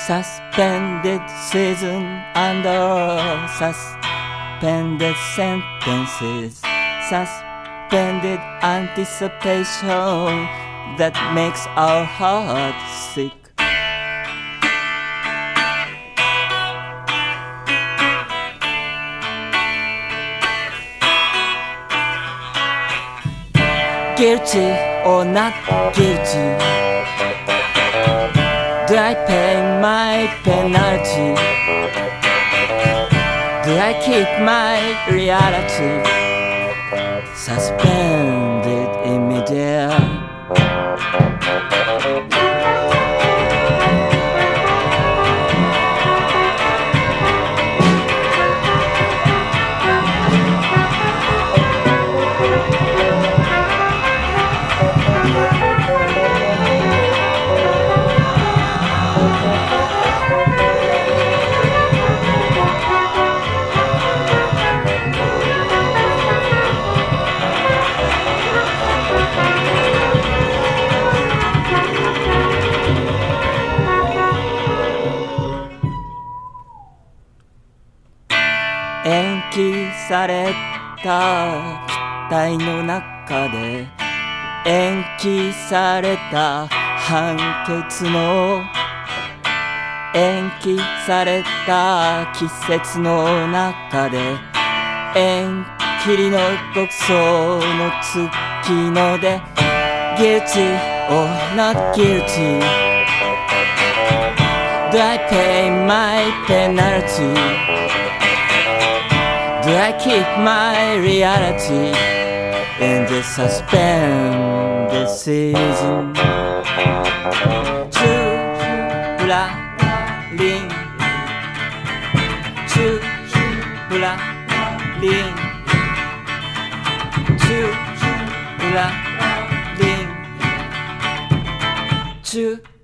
Suspended season under suspended sentences, suspended anticipation that makes our hearts sick. Guilty or not guilty? Do I pay my penalty? Do I keep my reality suspended in midair?延期された期待の中で延期された判決の延期された季節の中で縁切りの極層の月ので Guilty or not guilty? Do I pay my penalty? Do I keep my reality in the suspended season? Traveling, traveling, traveling,